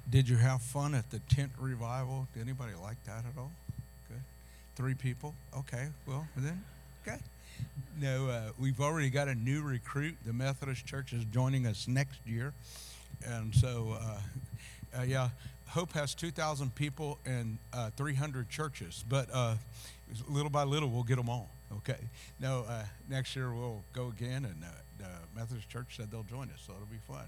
Did you have fun at the tent revival? Did anybody like that at all? Good. 3 people? Okay, well, then, okay. No, we've already got a new recruit. The Methodist Church is joining us next year. And so, yeah, Hope has 2,000 people and 300 churches, but little by little we'll get them all. Okay. No, next year we'll go again, and the Methodist Church said they'll join us, so it'll be fun.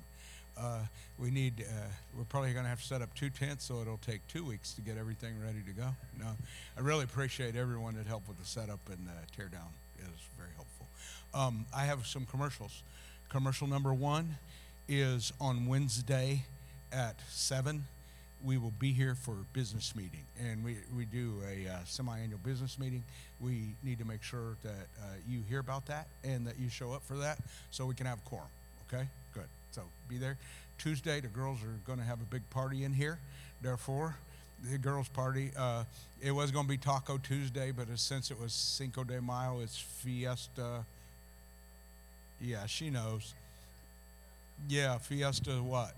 We're probably going to have to set up 2 tents, so it'll take 2 weeks to get everything ready to go. No, I really appreciate everyone that helped with the setup and tear down. It is very helpful. I have some commercials. Commercial number one is on Wednesday at 7. We will be here for business meeting, and we do a semi-annual business meeting. We need to make sure that you hear about that and that you show up for that so we can have quorum. Okay, good. So be there. Tuesday, the girls are going to have a big party in here. Therefore, the girls' party, it was going to be Taco Tuesday, but since it was Cinco de Mayo, it's Fiesta. Yeah, she knows. Yeah, Fiesta what?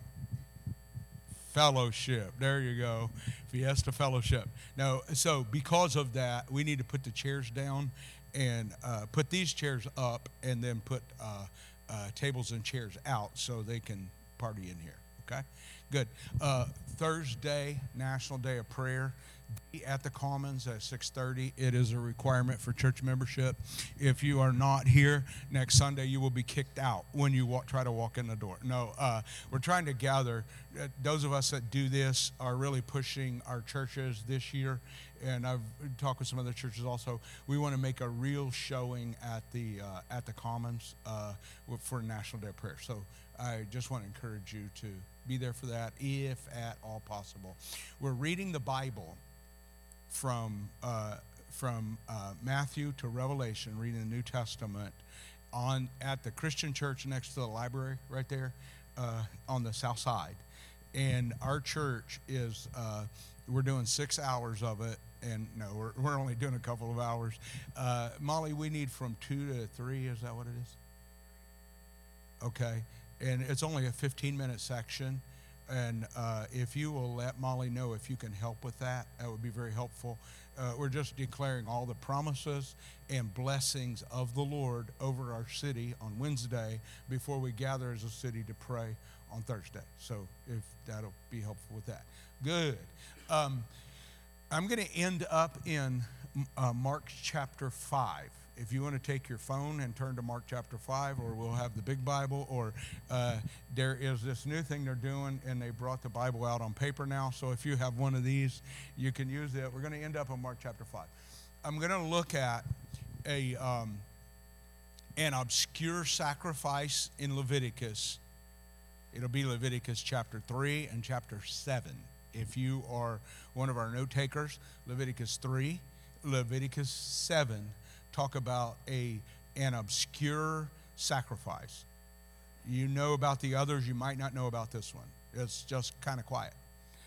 Fellowship. There you go. Fiesta Fellowship. Now, so because of that, we need to put the chairs down and put these chairs up and then put tables and chairs out so they can party in here. Okay? Good. Thursday, National Day of Prayer. Be at the Commons at 6:30. It is a requirement for church membership. If you are not here next Sunday, you will be kicked out when you try to walk in the door. No, we're trying to gather. Those of us that do this are really pushing our churches this year, and I've talked with some other churches also. We want to make a real showing at the Commons for National Day of Prayer. So I just want to encourage you to be there for that, if at all possible. We're reading the Bible from Matthew to Revelation, reading the New Testament at the Christian church next to the library right there on the south side. And our church is we're doing 6 hours of it, and no, we're only doing a couple of hours. Molly, we need from 2 to 3. Is that what it is? Okay, and it's only a 15-minute section. And if you will let Molly know if you can help with that, that would be very helpful. We're just declaring all the promises and blessings of the Lord over our city on Wednesday before we gather as a city to pray on Thursday. So if that'll be helpful with that. Good. I'm going to end up in Mark chapter 5. If you want to take your phone and turn to Mark chapter 5, or we'll have the big Bible, or there is this new thing they're doing, and they brought the Bible out on paper now. So if you have one of these, you can use it. We're going to end up in Mark chapter 5. I'm going to look at an obscure sacrifice in Leviticus. It'll be Leviticus chapter 3 and chapter 7. If you are one of our note takers, Leviticus 3, Leviticus 7, talk about an obscure sacrifice. You know about the others, you might not know about this one. It's just kind of quiet.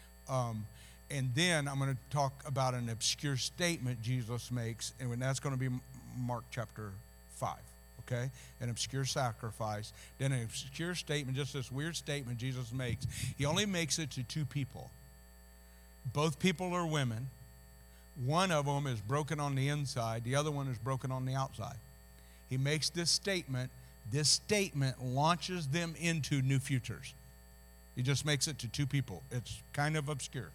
And then I'm going to talk about an obscure statement Jesus makes, and that's going to be Mark chapter 5, okay? An obscure sacrifice. Then an obscure statement, just this weird statement Jesus makes. He only makes it to 2 people. Both people are women. One of them is broken on the inside. The other one is broken on the outside. He makes this statement. This statement launches them into new futures. He just makes it to 2 people. It's kind of obscure.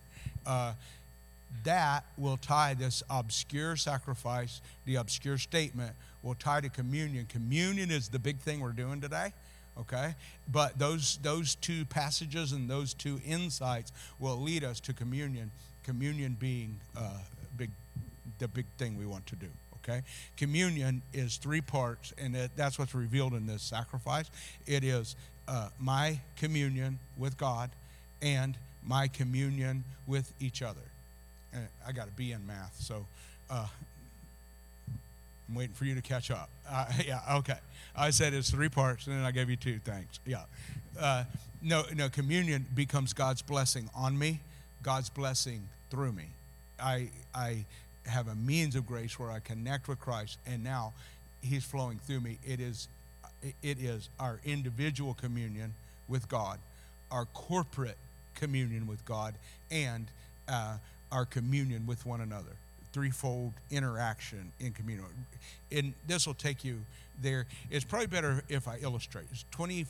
That will tie this obscure sacrifice, the obscure statement, will tie to communion. Communion is the big thing we're doing today, okay? But those 2 passages and those 2 insights will lead us to communion. Communion being the big thing we want to do, okay? Communion is 3 parts, and that's what's revealed in this sacrifice. It is my communion with God and my communion with each other. And I got to be in math, so I'm waiting for you to catch up. Yeah, okay. I said it's 3 parts, and then I gave you 2. Thanks. Yeah. No, communion becomes God's blessing on me, God's blessing through me. I have a means of grace where I connect with Christ, and now He's flowing through me. It is our individual communion with God, our corporate communion with God and our communion with one another. Threefold interaction in communion. And this will take you there. It's probably better if I illustrate. It's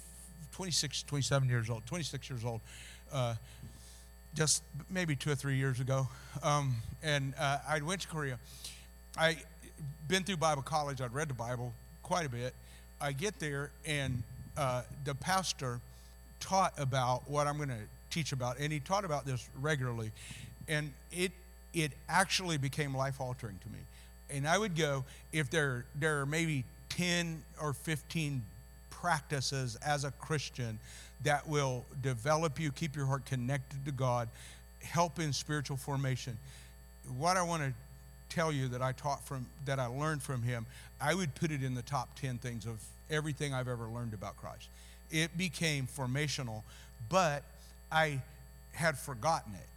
27 years old, 26 years old, just maybe 2 or 3 years ago. And I went to Korea. I been through Bible college. I'd read the Bible quite a bit. I get there, and the pastor taught about what I'm going to teach about, and he taught about this regularly, and it actually became life-altering to me. And I would go, if there are maybe 10 or 15 practices as a Christian that will develop you, keep your heart connected to God, help in spiritual formation. What I want to tell you that I learned from him, I would put it in the top 10 things of everything I've ever learned about Christ. It became formational, but I had forgotten it.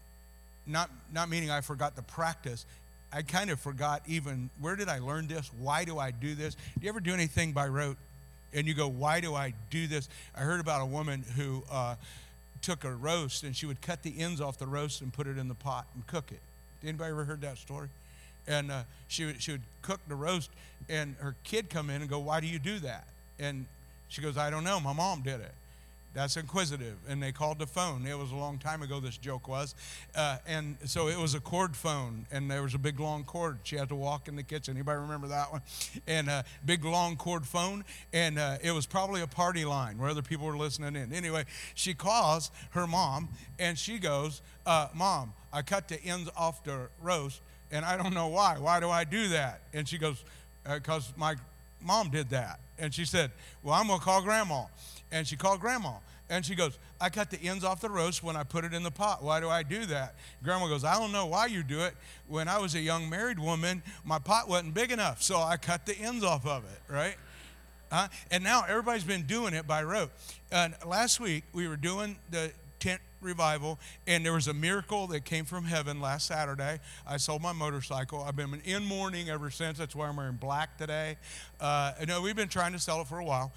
Not meaning I forgot the practice. I kind of forgot even, where did I learn this? Why do I do this? Do you ever do anything by rote? And you go, why do I do this? I heard about a woman who took a roast, and she would cut the ends off the roast and put it in the pot and cook it. Anybody ever heard that story? And she would cook the roast, and her kid come in and go, why do you do that? And she goes, I don't know. My mom did it. That's inquisitive. And they called the phone. It was a long time ago, this joke was. And so it was a cord phone, and there was a big, long cord. She had to walk in the kitchen. Anybody remember that one? And a big, long cord phone. And it was probably a party line where other people were listening in. Anyway, she calls her mom, and she goes, Mom, I cut the ends off the roast, and I don't know why. Why do I do that? And she goes, because my mom did that. And she said, well, I'm going to call Grandma. And she called Grandma. And she goes, I cut the ends off the roast when I put it in the pot. Why do I do that? Grandma goes, I don't know why you do it. When I was a young married woman, my pot wasn't big enough, so I cut the ends off of it, right? And now everybody's been doing it by rote. Last week, we were doing the tent revival, and there was a miracle that came from heaven last Saturday. I sold my motorcycle. I've been in mourning ever since. That's why I'm wearing black today. No, we've been trying to sell it for a while.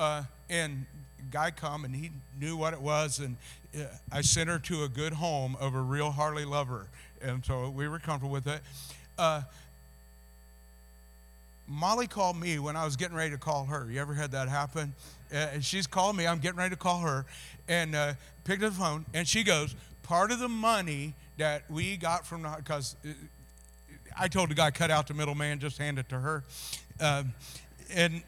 And a guy come, and he knew what it was, and I sent her to a good home of a real Harley lover, and so we were comfortable with it. Molly called me when I was getting ready to call her. You ever had that happen? She's called me. I'm getting ready to call her, and picked up the phone, and she goes, part of the money that we got from, because I told the guy, cut out the middleman, just hand it to her. And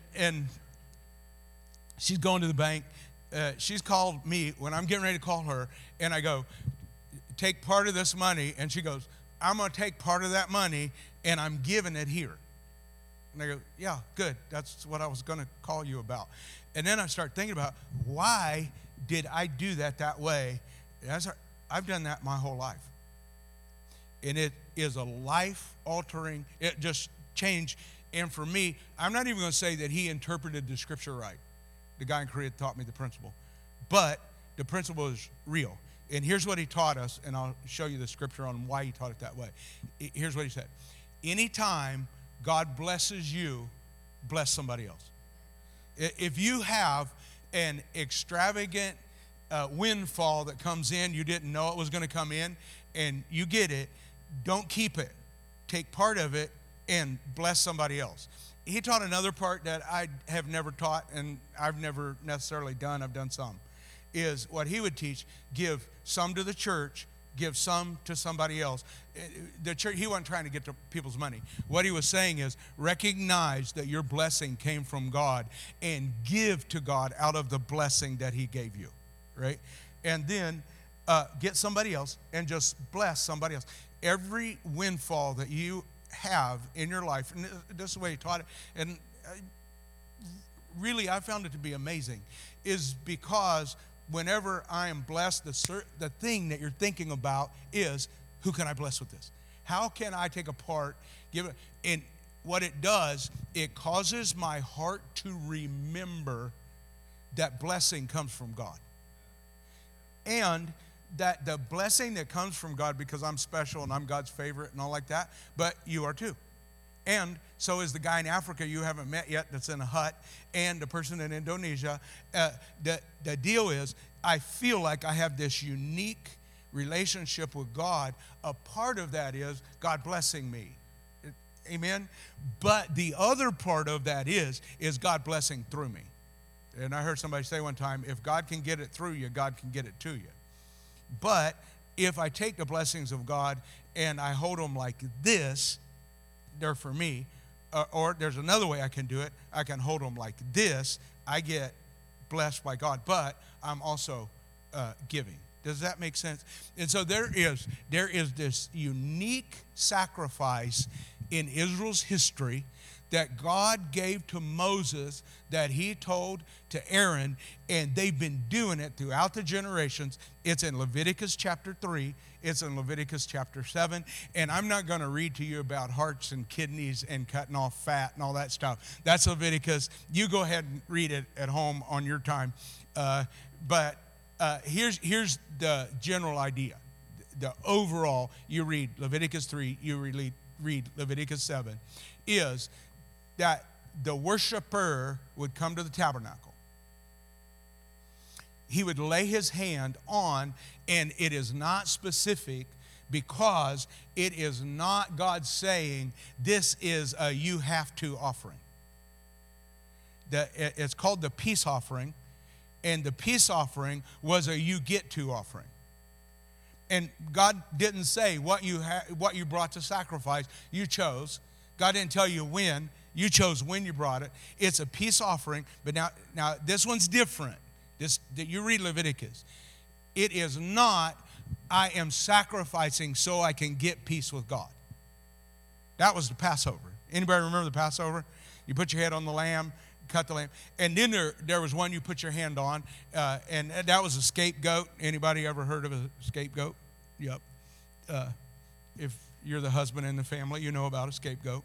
she's going to the bank. She's called me when I'm getting ready to call her, and I go, take part of this money. And she goes, I'm going to take part of that money, and I'm giving it here. And I go, yeah, good. That's what I was going to call you about. And then I start thinking about, why did I do that way? And I've done that my whole life. And it is a life-altering, it just changed. And for me, I'm not even going to say that he interpreted the scripture right. The guy in Korea taught me the principle. But the principle is real. And here's what he taught us, and I'll show you the scripture on why he taught it that way. Here's what he said. Anytime God blesses you, bless somebody else. If you have an extravagant windfall that comes in, you didn't know it was going to come in, and you get it, don't keep it. Take part of it and bless somebody else. He taught another part that I have never taught, and I've never necessarily done. I've done some. Is what he would teach, give some to the church, give some to somebody else. The church, he wasn't trying to get to people's money. What he was saying is, recognize that your blessing came from God and give to God out of the blessing that he gave you, right? And then get somebody else and just bless somebody else. Every windfall that you have in your life, and this is the way he taught it, and really I found it to be amazing, is because whenever I am blessed, the thing that you're thinking about is, who can I bless with this? How can I take a part, give it? And what it does, it causes my heart to remember that blessing comes from God. And that the blessing that comes from God, because I'm special and I'm God's favorite and all like that, but you are too. And so is the guy in Africa you haven't met yet that's in a hut, and the person in Indonesia. The deal is, I feel like I have this unique relationship with God. A part of that is God blessing me. Amen? But the other part of that is God blessing through me. And I heard somebody say one time, if God can get it through you, God can get it to you. But if I take the blessings of God and I hold them like this, they're for me. Or there's another way I can do it. I can hold them like this. I get blessed by God, but I'm also giving. Does that make sense? And so there is this unique sacrifice in Israel's history that God gave to Moses, that he told to Aaron, and they've been doing it throughout the generations. It's in Leviticus chapter 3. It's in Leviticus chapter 7. And I'm not going to read to you about hearts and kidneys and cutting off fat and all that stuff. That's Leviticus. You go ahead and read it at home on your time. But here's the general idea. The overall, you read Leviticus 3, you read Leviticus 7, is that the worshiper would come to the tabernacle. He would lay his hand on, and it is not specific because it is not God saying this is a you have to offering. It's called the peace offering, and the peace offering was a you get to offering. And God didn't say what you brought to sacrifice. You chose. God didn't tell you when. You chose when you brought it. It's a peace offering. But now this one's different. You read Leviticus. It is not, I am sacrificing so I can get peace with God. That was the Passover. Anybody remember the Passover? You put your head on the lamb, cut the lamb. And then there was one you put your hand on, and that was a scapegoat. Anybody ever heard of a scapegoat? Yep. If you're the husband in the family, you know about a scapegoat.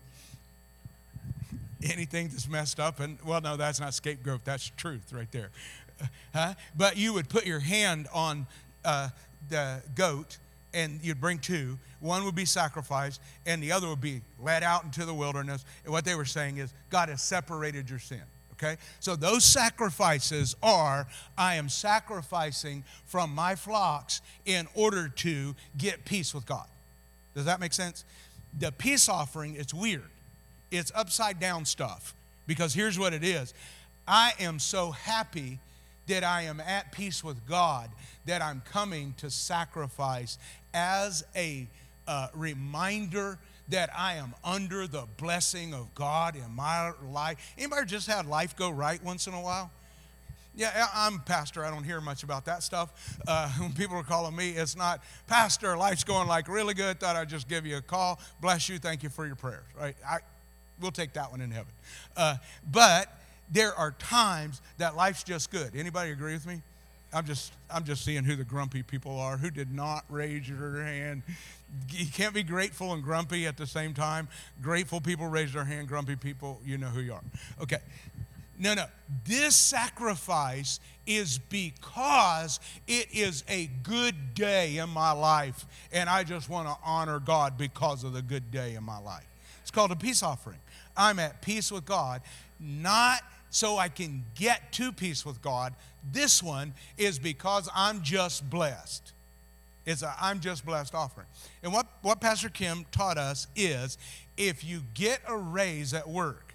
Anything that's messed up, and well, no, that's not scapegoat, that's truth right there. But you would put your hand on the goat, and you'd bring two. One would be sacrificed, and the other would be led out into the wilderness. And what they were saying is, God has separated your sin. Okay? So those sacrifices are, I am sacrificing from my flocks in order to get peace with God. Does that make sense? The peace offering, it's weird. It's upside down stuff. Because here's what it is. I am so happy that I am at peace with God that I'm coming to sacrifice as a reminder that I am under the blessing of God in my life. Anybody just had life go right once in a while? Yeah, I'm a pastor. I don't hear much about that stuff. When people are calling me, it's not, Pastor, life's going like really good. Thought I'd just give you a call. Bless you. Thank you for your prayers. Right? We'll take that one in heaven. But there are times that life's just good. Anybody agree with me? I'm just seeing who the grumpy people are. Who did not raise your hand? You can't be grateful and grumpy at the same time. Grateful people raise their hand. Grumpy people, you know who you are. Okay. No. This sacrifice is because it is a good day in my life, and I just want to honor God because of the good day in my life. It's called a peace offering. I'm at peace with God, not so I can get to peace with God. This one is because I'm just blessed. It's a I'm just blessed offering. And what Pastor Kim taught us is, if you get a raise at work,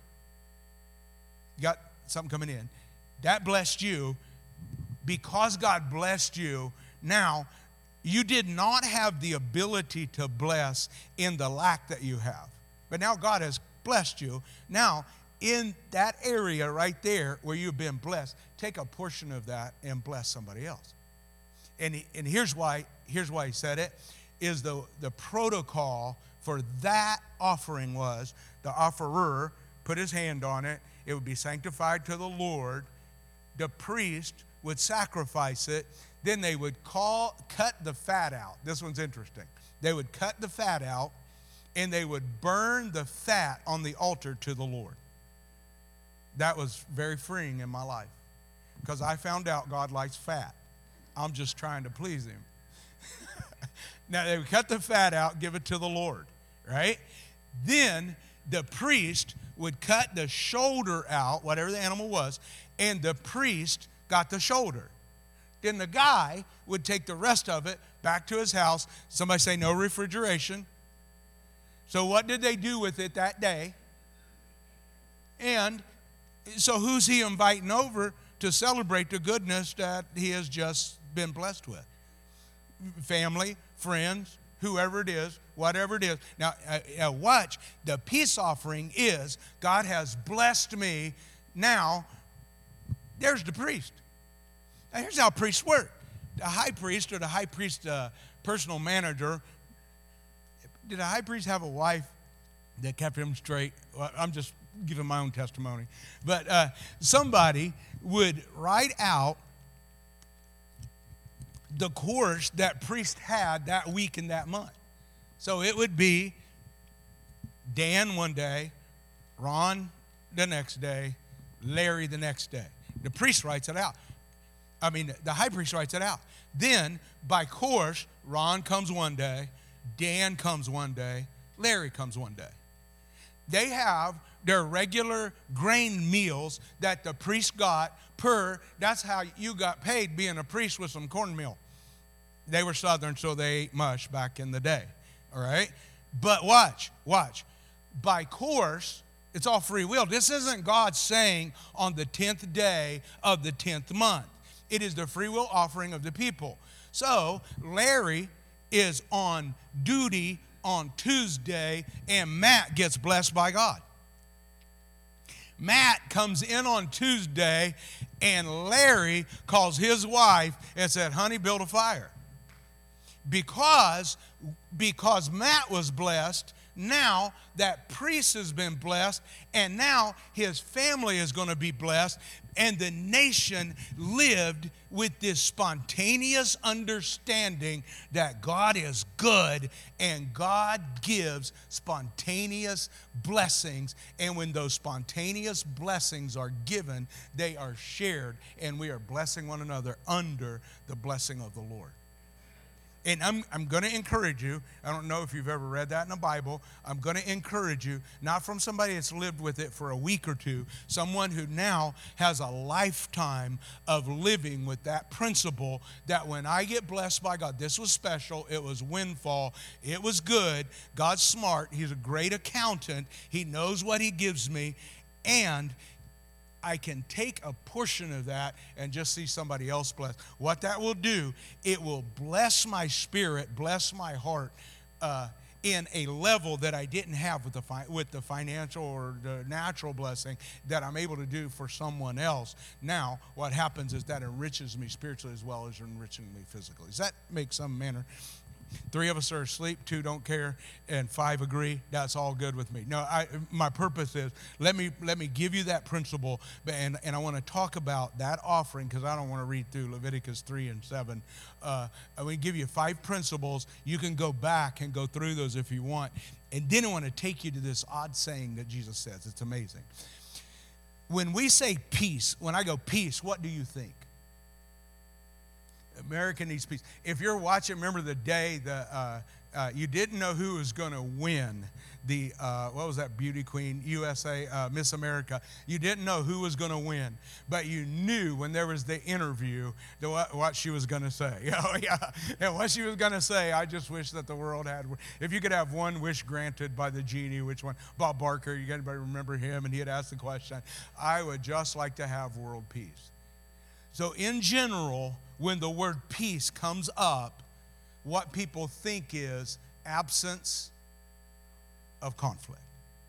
you got something coming in, that blessed you. Because God blessed you, now you did not have the ability to bless in the lack that you have. But now God has blessed you. Now, in that area right there where you've been blessed, take a portion of that and bless somebody else. And here's why he said it, is the protocol for that offering was the offerer put his hand on it. It would be sanctified to the Lord. The priest would sacrifice it. Then they would cut the fat out. This one's interesting. They would cut the fat out, and they would burn the fat on the altar to the Lord. That was very freeing in my life, because I found out God likes fat. I'm just trying to please him. Now, they would cut the fat out, give it to the Lord, right? Then the priest would cut the shoulder out, whatever the animal was, and the priest got the shoulder. Then the guy would take the rest of it back to his house. Somebody say no refrigeration. So what did they do with it that day? And so who's he inviting over to celebrate the goodness that he has just been blessed with? Family, friends, whoever it is, whatever it is. Now, watch. The peace offering is, God has blessed me. Now, there's the priest. Now, here's how priests work. The high priest or the high priest personal manager, did a high priest have a wife that kept him straight? Well, I'm just giving my own testimony. But somebody would write out the course that priest had that week and that month. So it would be Dan one day, Ron the next day, Larry the next day. The priest writes it out. The high priest writes it out. Then, by course, Ron comes one day, Dan comes one day, Larry comes one day. They have their regular grain meals that the priest got that's how you got paid being a priest, with some cornmeal. They were Southern, so they ate mush back in the day, all right? But watch. By course, it's all free will. This isn't God saying on the 10th day of the 10th month. It is the free will offering of the people. So Larry is on duty on Tuesday, and Matt gets blessed by God. Matt comes in on Tuesday, and Larry calls his wife and said, honey, build a fire. Because Matt was blessed, now that priest has been blessed, and now his family is going to be blessed, and the nation lived with this spontaneous understanding that God is good and God gives spontaneous blessings. And when those spontaneous blessings are given, they are shared, and we are blessing one another under the blessing of the Lord. And I'm going to encourage you. I don't know if you've ever read that in the Bible. I'm going to encourage you, not from somebody that's lived with it for a week or two, someone who now has a lifetime of living with that principle that when I get blessed by God, this was special, it was windfall, it was good, God's smart, He's a great accountant, He knows what He gives me, and I can take a portion of that and just see somebody else blessed. What that will do, it will bless my spirit, bless my heart in a level that I didn't have with the financial or the natural blessing that I'm able to do for someone else. Now, what happens is that enriches me spiritually as well as enriching me physically. Does that make some manner? 3 of us are asleep, 2 don't care, and 5 agree. That's all good with me. No, my purpose is, let me give you that principle, and I want to talk about that offering, because I don't want to read through Leviticus 3 and 7. I want to give you 5 principles. You can go back and go through those if you want. And then I want to take you to this odd saying that Jesus says. It's amazing. When we say peace, when I go peace, what do you think? America needs peace. If you're watching, remember the day you didn't know who was going to win the, what was that beauty queen, USA, Miss America. You didn't know who was going to win, but you knew when there was the interview what she was going to say. Oh, yeah. And what she was going to say, I just wish that the world had, if you could have one wish granted by the genie, which one? Bob Barker, you anybody remember him? And he had asked the question, I would just like to have world peace. So in general, when the word peace comes up, what people think is absence of conflict.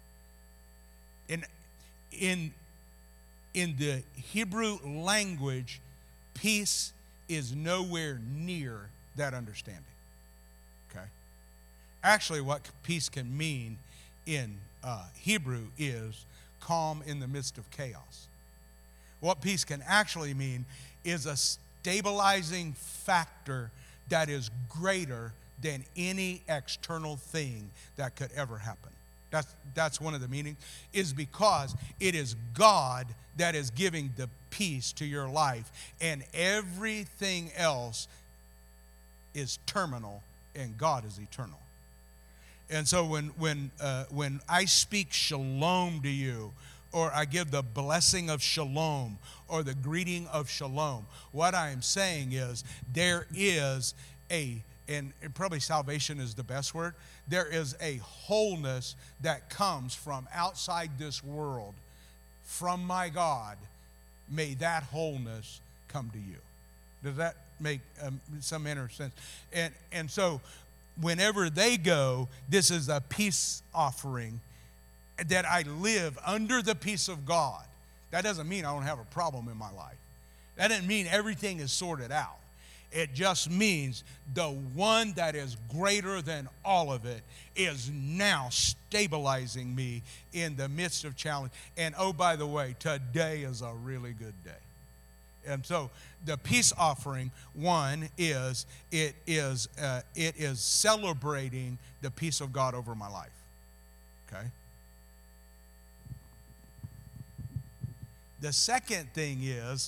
In the Hebrew language, peace is nowhere near that understanding. Okay? Actually, what peace can mean in Hebrew is calm in the midst of chaos. What peace can actually mean is a stabilizing factor that is greater than any external thing that could ever happen. That's one of the meanings, is because it is God that is giving the peace to your life, and everything else is terminal, and God is eternal. And so when I speak shalom to you, or I give the blessing of shalom or the greeting of shalom, what I am saying is there is and probably salvation is the best word, there is a wholeness that comes from outside this world, from my God. May that wholeness come to you. Does that make some inner sense? And so whenever they go, this is a peace offering, that I live under the peace of God. That doesn't mean I don't have a problem in my life. That doesn't mean everything is sorted out. It just means the one that is greater than all of it is now stabilizing me in the midst of challenge. And oh, by the way, today is a really good day. And so the peace offering, one is it is celebrating the peace of God over my life. Okay. The second thing is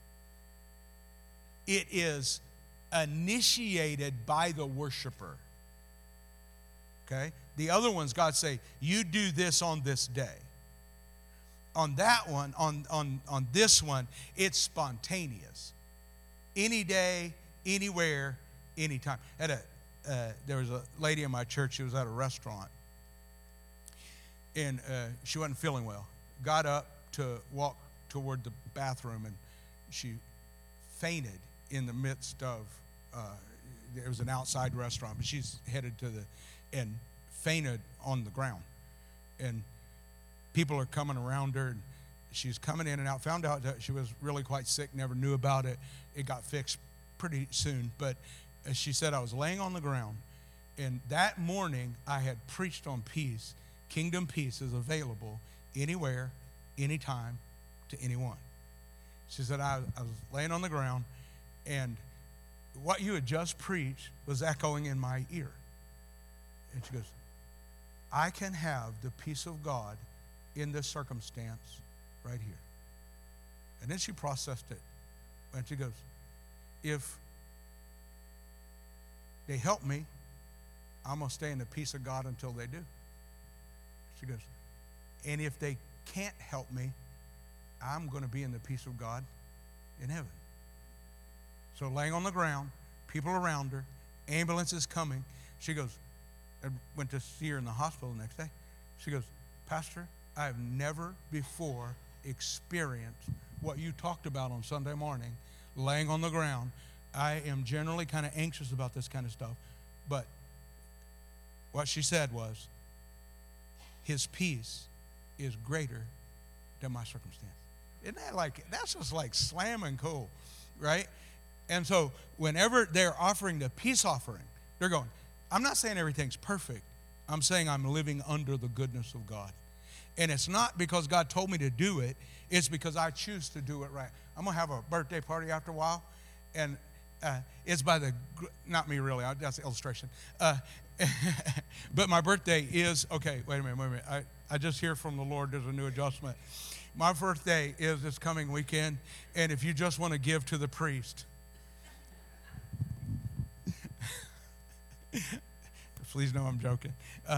it is initiated by the worshiper. Okay? The other ones, God say, you do this on this day. On that one, on this one, it's spontaneous. Any day, anywhere, anytime. There was a lady in my church who was at a restaurant, and she wasn't feeling well. Got up to walk toward the bathroom, and she fainted in the midst of, there was an outside restaurant, but she's headed to and fainted on the ground. And people are coming around her, and she's coming in and out. Found out that she was really quite sick, never knew about it. It got fixed pretty soon. But as she said, I was laying on the ground, and that morning I had preached on peace. Kingdom peace is available anywhere, anytime, to anyone. She said, I was laying on the ground, and what you had just preached was echoing in my ear. And she goes, I can have the peace of God in this circumstance right here. And then she processed it. And she goes, if they help me, I'm going to stay in the peace of God until they do. She goes, and if they can't help me, I'm going to be in the peace of God in heaven. So laying on the ground, people around her, ambulances coming. She goes, I went to see her in the hospital the next day. She goes, Pastor, I have never before experienced what you talked about on Sunday morning, laying on the ground. I am generally kind of anxious about this kind of stuff. But what she said was, his peace is greater than my circumstance. Isn't that that's just like slamming cool, right? And so whenever they're offering the peace offering, they're going, I'm not saying everything's perfect. I'm saying I'm living under the goodness of God. And it's not because God told me to do it. It's because I choose to do it right. I'm going to have a birthday party after a while. And it's by not me really, that's an illustration. But my birthday is, okay, wait a minute. I just hear from the Lord there's a new adjustment. My birthday is this coming weekend. And if you just want to give to the priest, please know I'm joking.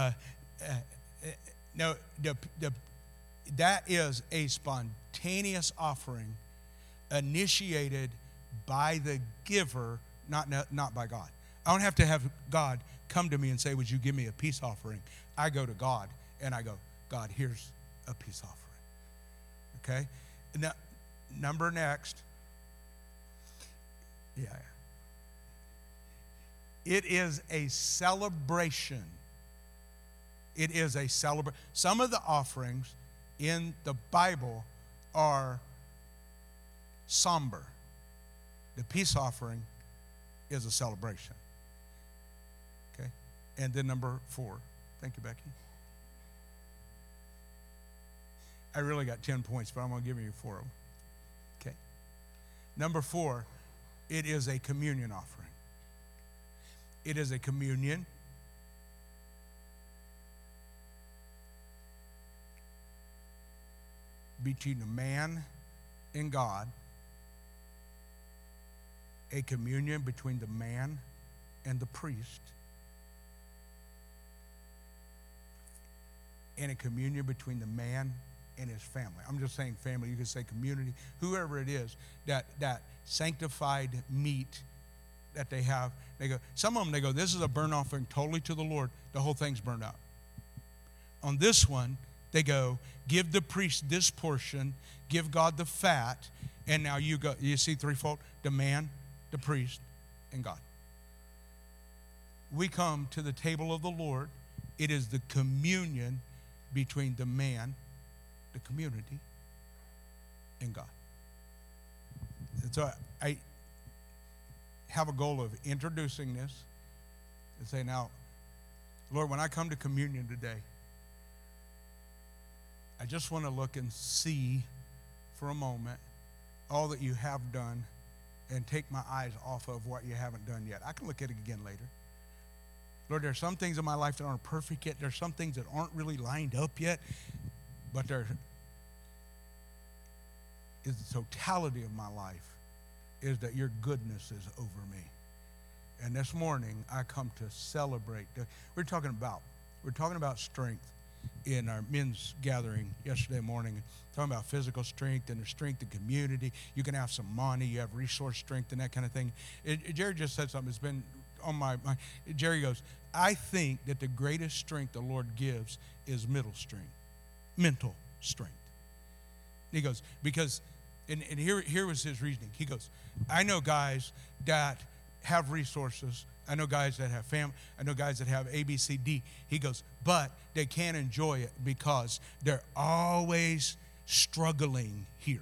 No, that is a spontaneous offering initiated by the giver, not by God. I don't have to have God come to me and say, would you give me a peace offering? I go to God and I go, God, here's a peace offering. Okay? Now, number next. Yeah. It is a celebration. It is a celebration. Some of the offerings in the Bible are somber. The peace offering is a celebration. Okay? And then number 4. Thank you, Becky. I really got 10 points, but I'm going to give you 4 of them. Okay? Number 4, it is a communion offering. It is a communion between the man and God, a communion between the man and the priest, and a communion between the man and his family. I'm just saying family. You could say community, whoever it is, that sanctified meat that they have. They go, some of them, they go, this is a burnt offering totally to the Lord. The whole thing's burned up. On this one, they go, give the priest this portion, give God the fat, and now you go, you see threefold, the man, the priest, and God. We come to the table of the Lord. It is the communion between the man, the community, and God. And so I have a goal of introducing this and say, now, Lord, when I come to communion today, I just want to look and see for a moment all that you have done and take my eyes off of what you haven't done yet. I can look at it again later. Lord, there are some things in my life that aren't perfect yet. There are some things that aren't really lined up yet, but there is the totality of my life is that your goodness is over me. And this morning, I come to celebrate. We're talking about strength in our men's gathering yesterday morning, talking about physical strength and the strength of community. You can have some money, you have resource strength and that kind of thing. Jerry just said something. It's been on my mind. Jerry goes, I think that the greatest strength the Lord gives is mental strength. He goes, because, and here was his reasoning. He goes, I know guys that have resources. I know guys that have family. I know guys that have A, B, C, D. He goes, but they can't enjoy it because they're always struggling here.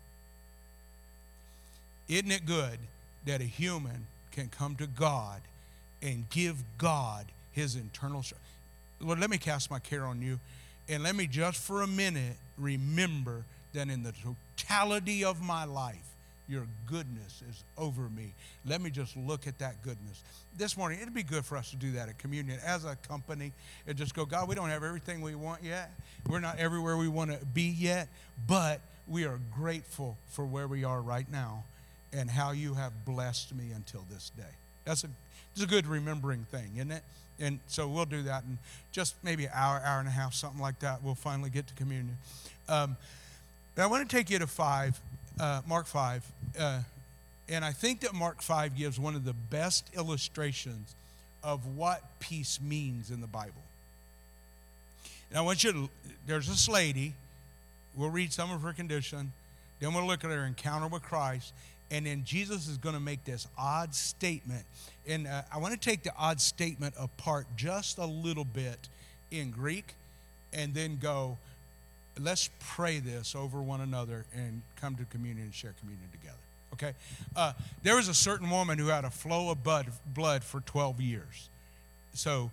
Isn't it good that a human can come to God and give God his internal strength? Lord, let me cast my care on you, and let me just for a minute remember that in the totality of my life, your goodness is over me. Let me just look at that goodness. This morning, it'd be good for us to do that at communion as a company and just go, God, we don't have everything we want yet. We're not everywhere we want to be yet, but we are grateful for where we are right now and how you have blessed me until this day. It's a good remembering thing, isn't it? And so we'll do that in just maybe an hour and a half, something like that. We'll finally get to communion. But I want to take you to Mark 5. And I think that Mark 5 gives one of the best illustrations of what peace means in the Bible. And I want you to, there's this lady. We'll read some of her condition. Then we'll look at her encounter with Christ. And then Jesus is going to make this odd statement. And I want to take the odd statement apart just a little bit in Greek and then go, let's pray this over one another and come to communion and share communion together. Okay? There was a certain woman who had a flow of blood for 12 years. So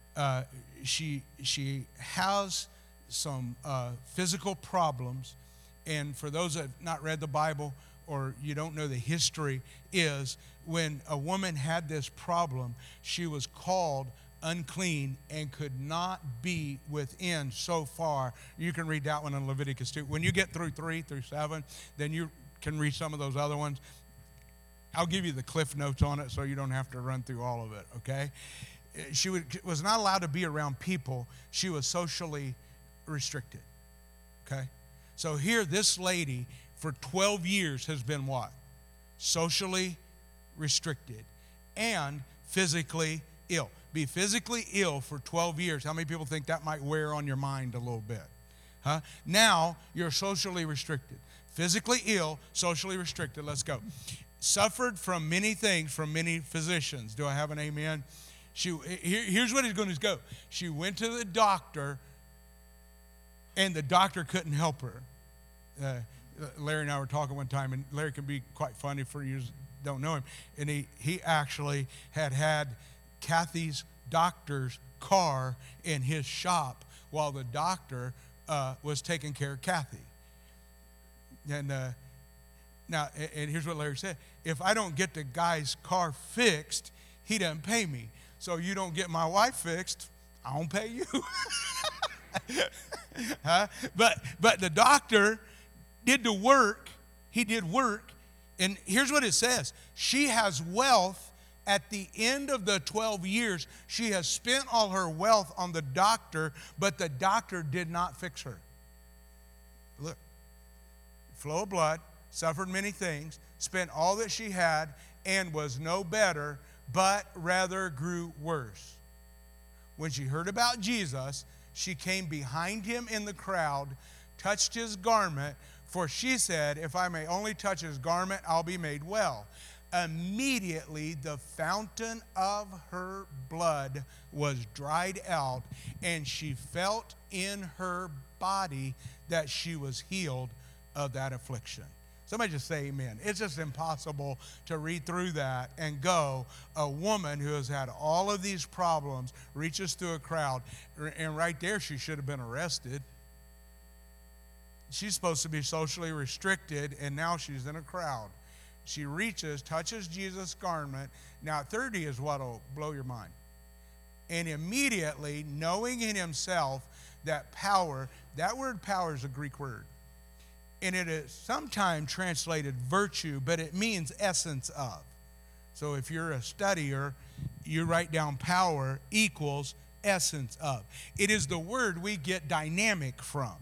she has some physical problems. And for those that have not read the Bible or you don't know the history, is when a woman had this problem, she was called unclean and could not be within so far. You can read that one in Leviticus 2. When you get through 3 through 7, then you can read some of those other ones. I'll give you the cliff notes on it so you don't have to run through all of it, okay? She was not allowed to be around people. She was socially restricted, okay? So here, this lady for 12 years has been what? Socially restricted and physically ill. Be physically ill for 12 years. How many people think that might wear on your mind a little bit? Huh? Now you're socially restricted. Physically ill, socially restricted. Let's go. Suffered from many things from many physicians. Do I have an amen? Here's what it's going to go. She went to the doctor, and the doctor couldn't help her. Larry and I were talking one time, and Larry can be quite funny for you who don't know him. And he actually had Kathy's doctor's car in his shop while the doctor was taking care of Kathy. And now, and here's what Larry said. If I don't get the guy's car fixed, he doesn't pay me. So you don't get my wife fixed, I don't pay you. Huh? But the doctor did the work. He did work. And here's what it says. She has wealth At the end of the 12 years, she has spent all her wealth on the doctor, but the doctor did not fix her. Look, flow of blood, suffered many things, spent all that she had, and was no better, but rather grew worse. When she heard about Jesus, she came behind him in the crowd, touched his garment, for she said, if I may only touch his garment, I'll be made well. Immediately the fountain of her blood was dried out, and she felt in her body that she was healed of that affliction. Somebody just say amen. It's just impossible to read through that and go, a woman who has had all of these problems reaches through a crowd, and right there she should have been arrested. She's supposed to be socially restricted, and now she's in a crowd. She reaches, touches Jesus' garment. Now 30 is what will blow your mind. And immediately, knowing in himself that power, that word power is a Greek word. And it is sometimes translated virtue, but it means essence of. So if you're a studier, you write down power equals essence of. It is the word we get dynamic from.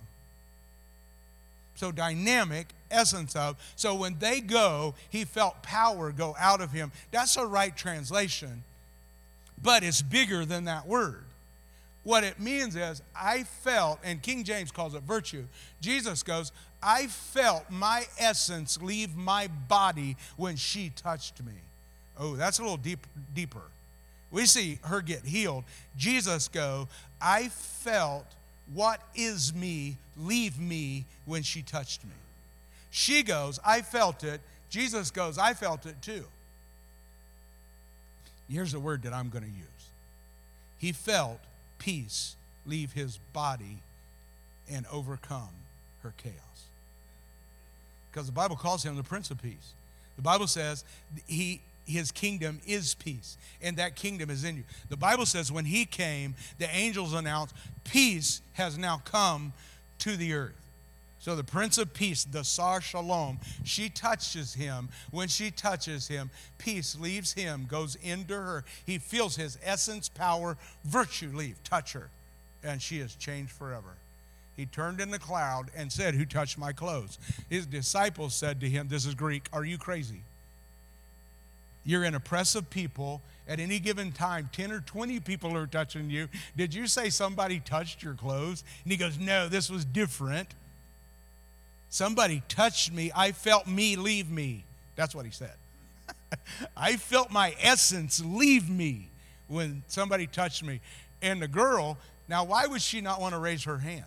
So dynamic, essence of. So when they go, he felt power go out of him. That's a right translation, but it's bigger than that word. What it means is, I felt, and King James calls it virtue. Jesus goes, I felt my essence leave my body when she touched me. Oh, that's a little deeper. We see her get healed. Jesus go, I felt what is me leave me when she touched me. She goes, I felt it. Jesus goes, I felt it too. Here's the word that I'm going to use. He felt peace leave his body and overcome her chaos. Because the Bible calls him the Prince of Peace. The Bible says his kingdom is peace, and that kingdom is in you. The Bible says when he came, the angels announced, peace has now come to the earth. So the Prince of Peace, the Sar Shalom, she touches him. When she touches him, peace leaves him, goes into her. He feels his essence, power, virtue leave, touch her, and she is changed forever. He turned in the cloud and said, who touched my clothes? His disciples said to him, this is Greek, are you crazy? You're in a press of people. At any given time, 10 or 20 people are touching you. Did you say somebody touched your clothes? And he goes, no, this was different. Somebody touched me. I felt me leave me. That's what he said. I felt my essence leave me when somebody touched me. And the girl, now why would she not want to raise her hand?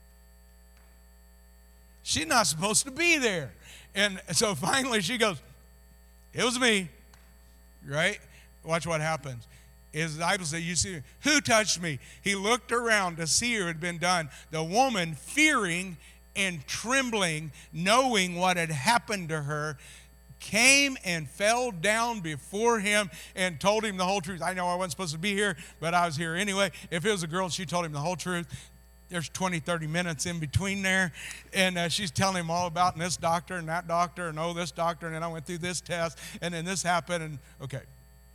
She's not supposed to be there. And so finally she goes, it was me, right? Watch what happens. His disciples say, you see, who touched me? He looked around to see who had been done. The woman, fearing and trembling, knowing what had happened to her, came and fell down before him and told him the whole truth. I know I wasn't supposed to be here, but I was here anyway. If it was a girl, she told him the whole truth. There's 20, 30 minutes in between there, and she's telling him all about this doctor and that doctor and this doctor, and then I went through this test, and then this happened, and okay.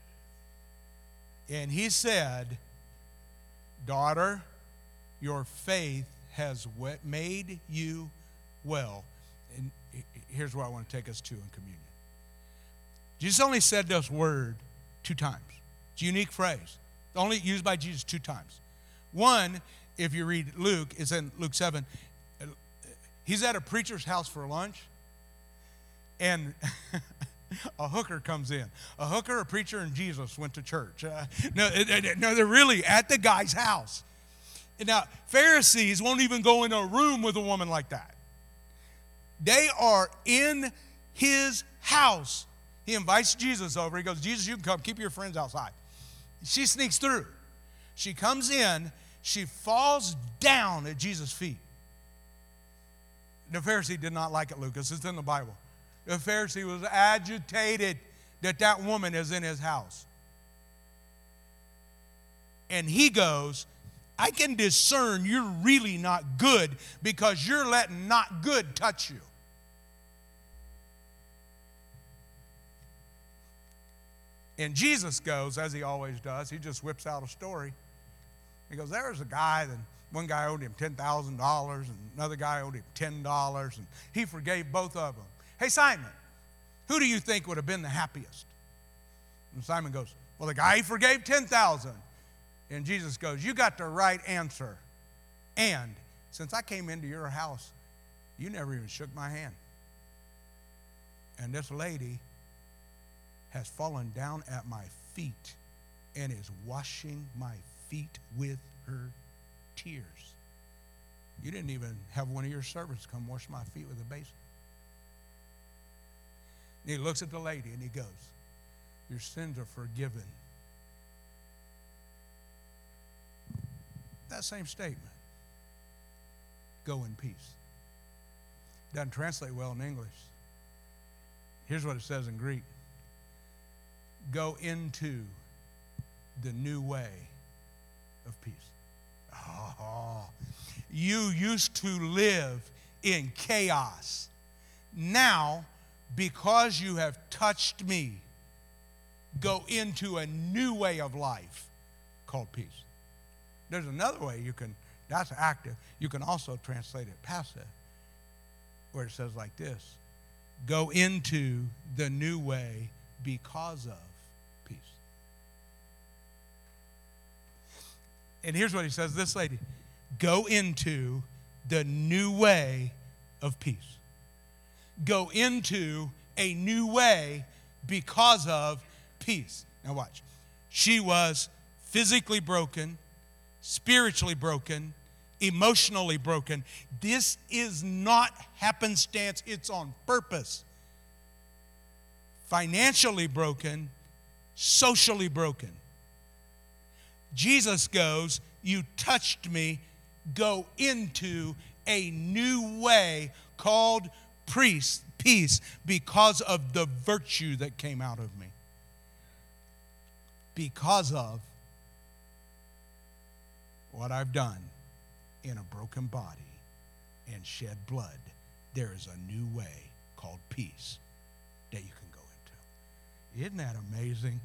And he said, daughter, your faith has made you well. And here's where I want to take us to in communion. Jesus only said this word 2 times. It's a unique phrase. Only used by Jesus 2 times. One, if you read Luke, it's in Luke 7. He's at a preacher's house for lunch, and a hooker comes in. A hooker, a preacher, and Jesus went to church. No, they're really at the guy's house. Now, Pharisees won't even go in a room with a woman like that. They are in his house. He invites Jesus over. He goes, Jesus, you can come. Keep your friends outside. She sneaks through. She comes in. She falls down at Jesus' feet. The Pharisee did not like it, Lucas. It's in the Bible. The Pharisee was agitated that that woman is in his house. And he goes, I can discern you're really not good because you're letting not good touch you. And Jesus goes, as he always does, he just whips out a story. He goes, there was a guy, and one guy owed him $10,000, and another guy owed him $10, and he forgave both of them. Hey, Simon, who do you think would have been the happiest? And Simon goes, well, the guy he forgave 10,000. And Jesus goes, you got the right answer. And since I came into your house, you never even shook my hand. And this lady has fallen down at my feet and is washing my feet with her tears. You didn't even have one of your servants come wash my feet with a basin. And he looks at the lady and he goes, your sins are forgiven. That same statement, go in peace. Doesn't translate well in English. Here's what it says in Greek. Go into the new way of peace. Oh, you used to live in chaos. Now, because you have touched me, go into a new way of life called peace. There's another way you can, that's active. You can also translate it passive, where it says like this. Go into the new way because of peace. And here's what he says, this lady, go into the new way of peace. Go into a new way because of peace. Now watch. She was physically broken, spiritually broken, emotionally broken. This is not happenstance, it's on purpose. Financially broken, socially broken. Jesus goes, you touched me, go into a new way called peace because of the virtue that came out of me. Because of what I've done in a broken body and shed blood, there is a new way called peace that you can go into. Isn't that amazing?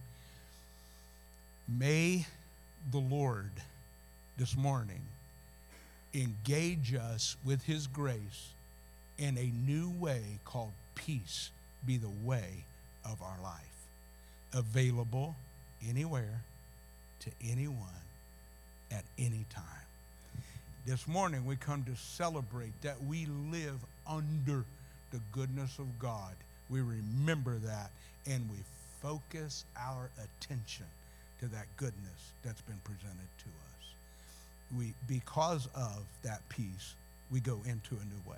May the Lord this morning engage us with his grace and a new way called peace be the way of our life. Available anywhere to anyone at any time. This morning we come to celebrate that we live under the goodness of God. We remember that and we focus our attention to that goodness that's been presented to us. Because of that peace, we go into a new way.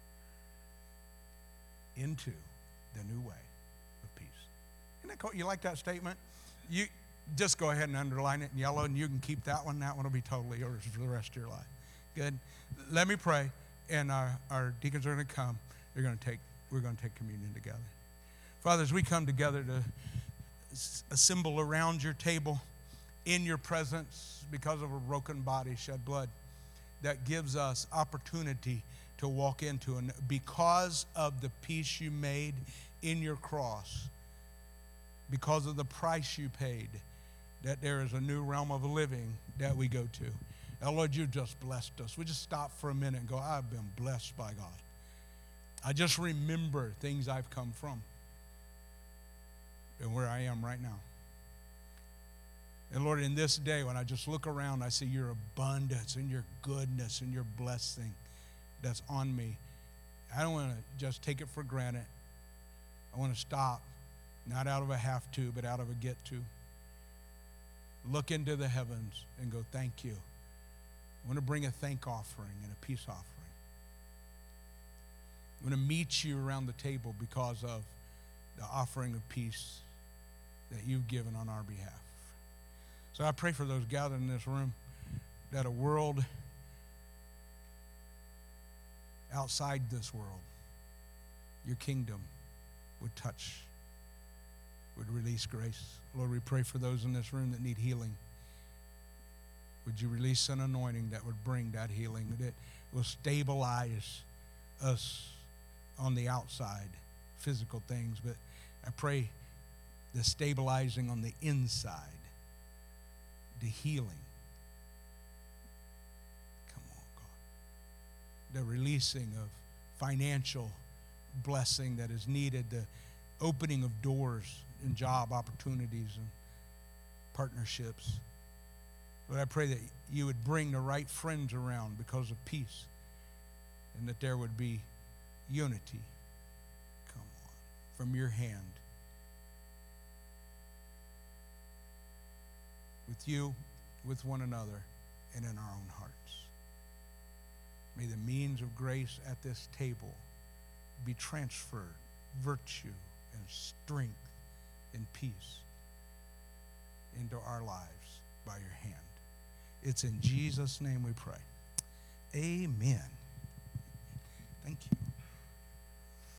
Into the new way of peace. Isn't that cool? You like that statement? You just go ahead and underline it in yellow, and you can keep that one. That one will be totally yours for the rest of your life. Good. Let me pray, and our deacons are going to come. We're going to take communion together. Father, as we come together to assemble around your table in your presence because of a broken body, shed blood, that gives us opportunity to walk into, and because of the peace you made in your cross, because of the price you paid, that there is a new realm of living that we go to. Now, Lord, you just blessed us. We just stop for a minute and go, I've been blessed by God. I just remember things I've come from and where I am right now. And Lord, in this day, when I just look around, I see your abundance and your goodness and your blessing that's on me. I don't want to just take it for granted. I want to stop, not out of a have to, but out of a get to. Look into the heavens and go, thank you. I want to bring a thank offering and a peace offering. I want to meet you around the table because of the offering of peace that you've given on our behalf. So I pray for those gathered in this room that a world outside this world, your kingdom would touch, would release grace. Lord, we pray for those in this room that need healing. Would you release an anointing that would bring that healing, that it will stabilize us on the outside, physical things. But I pray the stabilizing on the inside, the healing. Come on, God. The releasing of financial blessing that is needed, the opening of doors and job opportunities and partnerships. Lord, I pray that you would bring the right friends around because of peace, and that there would be unity. Come on, from your hand. With you, with one another, and in our own hearts. May the means of grace at this table be transferred, virtue and strength and peace into our lives by your hand. It's in Jesus' name we pray. Amen. Thank you.